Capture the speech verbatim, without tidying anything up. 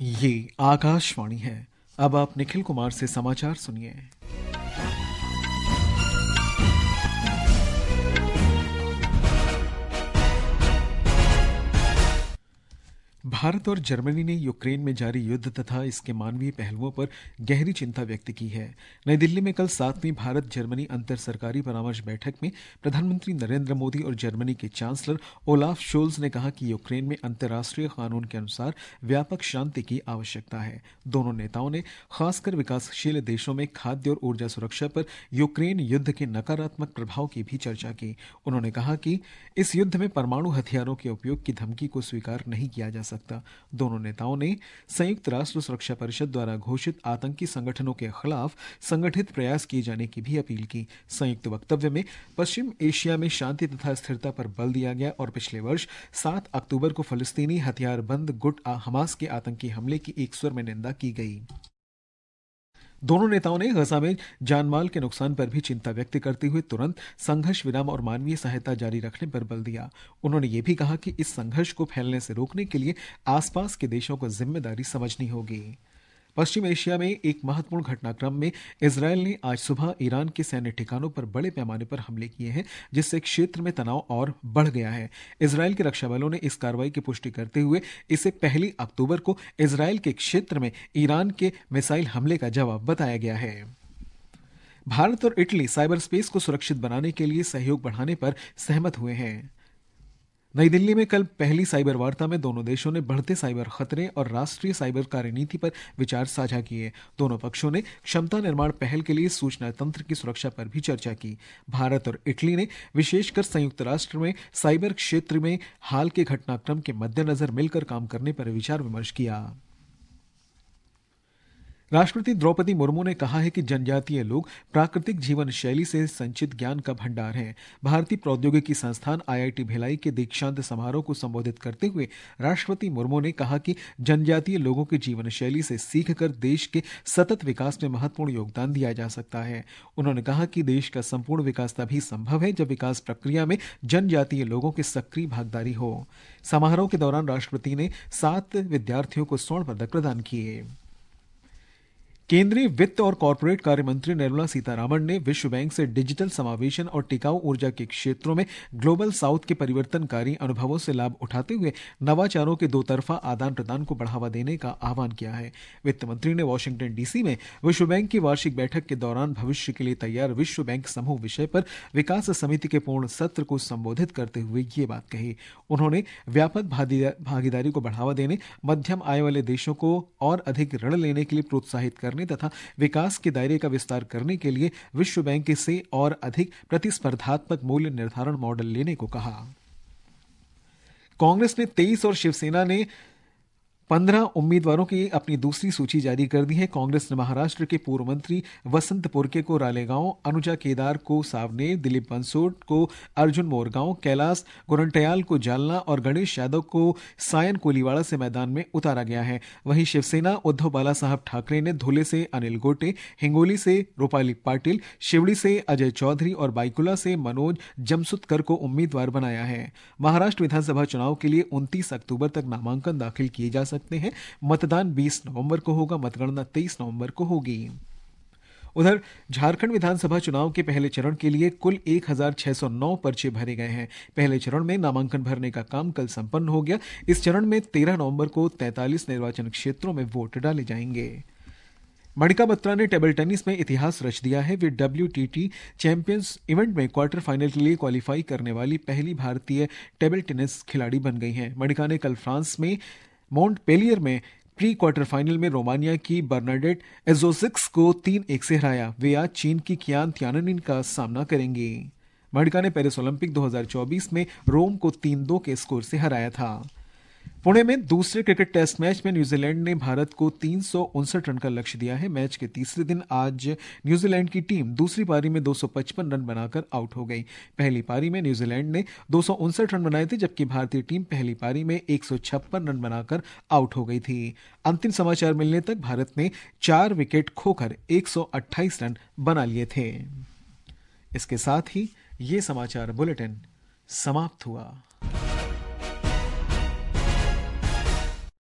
ये आकाशवाणी है। अब आप निखिल कुमार से समाचार सुनिए। भारत और जर्मनी ने यूक्रेन में जारी युद्ध तथा इसके मानवीय पहलुओं पर गहरी चिंता व्यक्त की है। नई दिल्ली में कल सातवीं भारत जर्मनी अंतर सरकारी परामर्श बैठक में प्रधानमंत्री नरेंद्र मोदी और जर्मनी के चांसलर ओलाफ शोल्ज ने कहा कि यूक्रेन में अंतर्राष्ट्रीय कानून के अनुसार व्यापक शांति की आवश्यकता है। दोनों नेताओं ने खासकर विकासशील देशों में खाद्य और ऊर्जा सुरक्षा पर यूक्रेन युद्ध के नकारात्मक प्रभाव की भी चर्चा की। उन्होंने कहा कि इस युद्ध में परमाणु हथियारों के उपयोग की धमकी को स्वीकार नहीं किया जा सकता। दोनों नेताओं ने संयुक्त राष्ट्र सुरक्षा परिषद द्वारा घोषित आतंकी संगठनों के खिलाफ संगठित प्रयास किए जाने की भी अपील की। संयुक्त वक्तव्य में पश्चिम एशिया में शांति तथा स्थिरता पर बल दिया गया और पिछले वर्ष सात अक्टूबर को फलस्तीनी हथियारबंद गुट हमास के आतंकी हमले की एक स्वर में निंदा की गई। दोनों नेताओं ने गजा में जानमाल के नुकसान पर भी चिंता व्यक्त करते हुए तुरंत संघर्ष विराम और मानवीय सहायता जारी रखने पर बल दिया। उन्होंने ये भी कहा कि इस संघर्ष को फैलने से रोकने के लिए आसपास के देशों को जिम्मेदारी समझनी होगी। पश्चिम एशिया में एक महत्वपूर्ण घटनाक्रम में इजरायल ने आज सुबह ईरान के सैन्य ठिकानों पर बड़े पैमाने पर हमले किए हैं, जिससे क्षेत्र में तनाव और बढ़ गया है। इजरायल के रक्षा बलों ने इस कार्रवाई की पुष्टि करते हुए इसे पहली अक्टूबर को इजरायल के क्षेत्र में ईरान के मिसाइल हमले का जवाब बताया गया है। भारत और इटली साइबर स्पेस को सुरक्षित बनाने के लिए सहयोग बढ़ाने पर सहमत हुए हैं। नई दिल्ली में कल पहली साइबर वार्ता में दोनों देशों ने बढ़ते साइबर खतरे और राष्ट्रीय साइबर कार्यनीति पर विचार साझा किए। दोनों पक्षों ने क्षमता निर्माण पहल के लिए सूचना तंत्र की सुरक्षा पर भी चर्चा की। भारत और इटली ने विशेषकर संयुक्त राष्ट्र में साइबर क्षेत्र में हाल के घटनाक्रम के मद्देनजर मिलकर काम करने पर विचार विमर्श किया। राष्ट्रपति द्रौपदी मुर्मू ने कहा है कि जनजातीय लोग प्राकृतिक जीवन शैली से संचित ज्ञान का भंडार हैं। भारतीय प्रौद्योगिकी संस्थान आई आई टी भिलाई के दीक्षांत समारोह को संबोधित करते हुए राष्ट्रपति मुर्मू ने कहा कि जनजातीय लोगों की जीवन शैली से सीखकर देश के सतत विकास में महत्वपूर्ण योगदान दिया जा सकता है। उन्होंने कहा कि देश का संपूर्ण विकास तभी संभव है जब विकास प्रक्रिया में जनजातीय लोगों की सक्रिय भागीदारी हो। समारोह के दौरान राष्ट्रपति ने सात विद्यार्थियों को स्वर्ण पदक प्रदान किए। केंद्रीय वित्त और कॉरपोरेट कार्य मंत्री निर्मला सीतारामन ने विश्व बैंक से डिजिटल समावेशन और टिकाऊ ऊर्जा के क्षेत्रों में ग्लोबल साउथ के परिवर्तनकारी अनुभवों से लाभ उठाते हुए नवाचारों के दो तरफा आदान प्रदान को बढ़ावा देने का आह्वान किया है। वित्त मंत्री ने वॉशिंगटन डीसी में विश्व बैंक की वार्षिक बैठक के दौरान भविष्य के लिए तैयार विश्व बैंक समूह विषय पर विकास समिति के पूर्ण सत्र को संबोधित करते हुए ये बात कही। उन्होंने व्यापक भागीदारी को बढ़ावा देने, मध्यम आय वाले देशों को और अधिक ऋण लेने के लिए प्रोत्साहित करने तथा विकास के दायरे का विस्तार करने के लिए विश्व बैंक से और अधिक प्रतिस्पर्धात्मक मूल्य निर्धारण मॉडल लेने को कहा। कांग्रेस ने तेईस और शिवसेना ने पंद्रह उम्मीदवारों की अपनी दूसरी सूची जारी कर दी है। कांग्रेस ने महाराष्ट्र के पूर्व मंत्री वसंत पुरके को रालेगांव, अनुजा केदार को सावनेर, दिलीप बंसोड को अर्जुन मोरगांव, कैलाश गोरंट्याल को जालना और गणेश यादव को सायन कोलीवाड़ा से मैदान में उतारा गया है। वहीं शिवसेना उद्धव बाला साहब ठाकरे ने धुले से अनिल गोटे, हिंगोली से रूपाली पाटिल, शिवड़ी से अजय चौधरी और बाइकुला से मनोज जमसुतकर को उम्मीदवार बनाया है। महाराष्ट्र विधानसभा चुनाव के लिए उनतीस अक्टूबर तक नामांकन दाखिल किए जा सकते हैं। मतदान बीस नवंबर को होगा, मतगणना तेईस नवंबर को होगी। उधर झारखंड विधानसभा चुनाव के पहले चरण के लिए कुल एक हज़ार छह सौ नौ पर्चे भरे गए हैं। पहले चरण में नामांकन भरने का काम कल संपन्न हो गया। इस चरण में तेरह नवंबर को तैंतालीस निर्वाचन क्षेत्रों में वोट डाले जाएंगे। मणिका बत्रा ने टेबल टेनिस में इतिहास रच दिया है। वे W T T champions event में क्वार्टर फाइनल के लिए क्वालिफाई करने वाली पहली भारतीय टेबल टेनिस खिलाड़ी बन गई हैं। मणिका ने कल फ्रांस में मोंटपेलियर में प्री क्वार्टर फाइनल में रोमानिया की बर्नाडेट एजोजिक्स को तीन एक से हराया। वे आज चीन की कियान त्याननिन का सामना करेंगे। मणिका ने पेरिस ओलंपिक दो हज़ार चौबीस में रोम को तीन दो के स्कोर से हराया था। पुणे में दूसरे क्रिकेट टेस्ट मैच में न्यूजीलैंड ने भारत को तीन सौ उनसठ रन का लक्ष्य दिया है। मैच के तीसरे दिन आज न्यूजीलैंड की टीम दूसरी पारी में दो सौ पचपन रन बनाकर आउट हो गई। पहली पारी में न्यूजीलैंड ने दो सौ उनसठ रन बनाए थे, जबकि भारतीय टीम पहली पारी में एक सौ छप्पन रन बनाकर आउट हो गई थी। अंतिम समाचार मिलने तक भारत ने चार विकेट खोकर एक सौ अट्ठाईस रन बना लिए थे। इसके साथ ही ये समाचार बुलेटिन समाप्त हुआ।